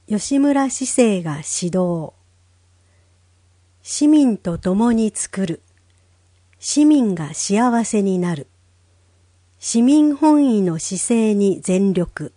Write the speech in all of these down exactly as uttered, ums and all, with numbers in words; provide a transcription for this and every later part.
吉村市政が指導。市民と共に作る。市民が幸せになる。市民本位の姿勢に全力。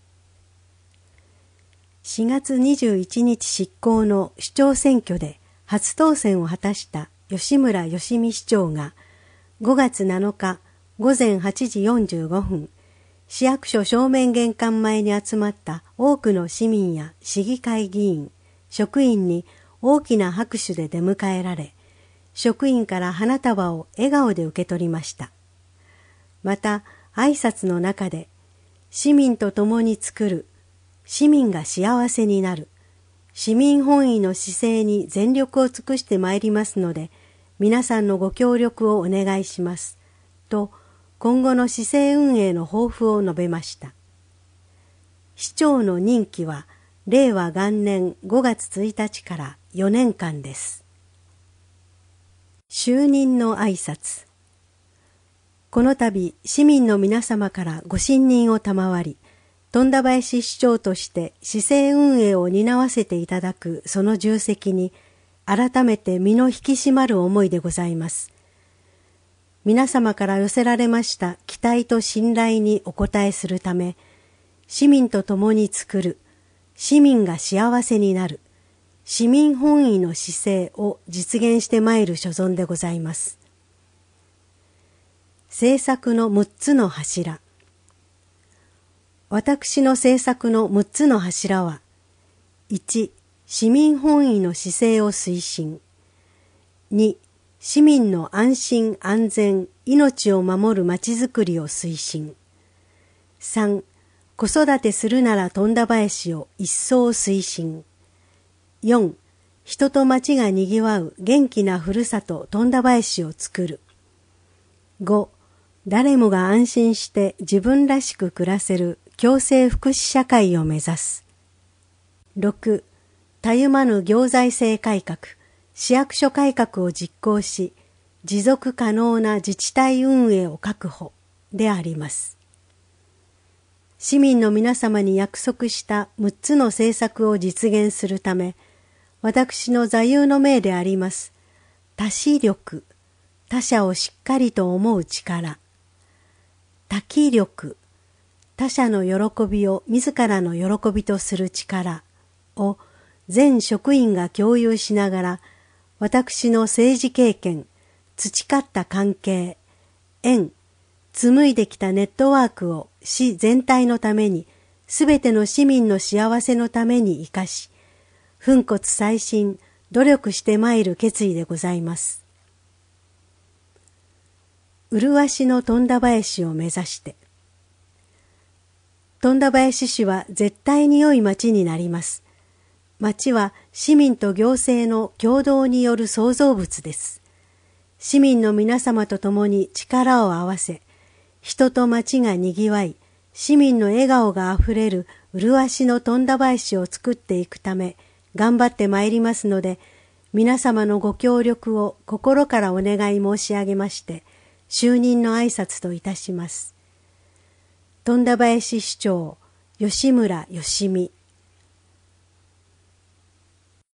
しがつにじゅういちにち執行の市長選挙で初当選を果たした吉村義美市長がごがつなのかごぜんはちじよんじゅうごふん、市役所正面玄関前に集まった多くの市民や市議会議員、職員に大きな拍手で出迎えられ、職員から花束を笑顔で受け取りました。また挨拶の中で、市民と共に作る、市民が幸せになる、市民本位の姿勢に全力を尽くしてまいりますので、皆さんのご協力をお願いします、と今後の市政運営の抱負を述べました。市長の任期はれいわがんねんごがつついたちからよねんかんです。就任の挨拶。この度市民の皆様からご信任を賜り、富田林市長として市政運営を担わせていただくその重責に改めて身の引き締まる思いでございます。皆様から寄せられました期待と信頼にお応えするため、市民と共に作る、市民が幸せになる、市民本位の姿勢を実現してまいる所存でございます。政策のむっつの柱。私の政策のむっつの柱は、いち、市民本位の姿勢を推進。に、市民の安心安全、命を守るまちづくりを推進。さん、子育てするなら富田林を一層推進。よん、人と町がにぎわう元気なふるさと富田林を作る。ご、誰もが安心して自分らしく暮らせる共生福祉社会を目指す。ろく、たゆまぬ行財政改革、市役所改革を実行し、持続可能な自治体運営を確保であります。市民の皆様に約束したむっつの政策を実現するため、私の座右の銘であります、他視力、他者をしっかりと思う力、他気力、他者の喜びを自らの喜びとする力を全職員が共有しながら、私の政治経験、培った関係、縁、紡いできたネットワークを市全体のために、すべての市民の幸せのために生かし、粉骨砕身、努力してまいる決意でございます。麗しの富田林を目指して。富田林市は絶対に良い町になります。町は市民と行政の共同による創造物です。市民の皆様と共に力を合わせ、人と町がにぎわい、市民の笑顔があふれる麗しの富田林を作っていくため、頑張ってまいりますので、皆様のご協力を心からお願い申し上げまして、就任の挨拶といたします。富田林市長、吉村義美。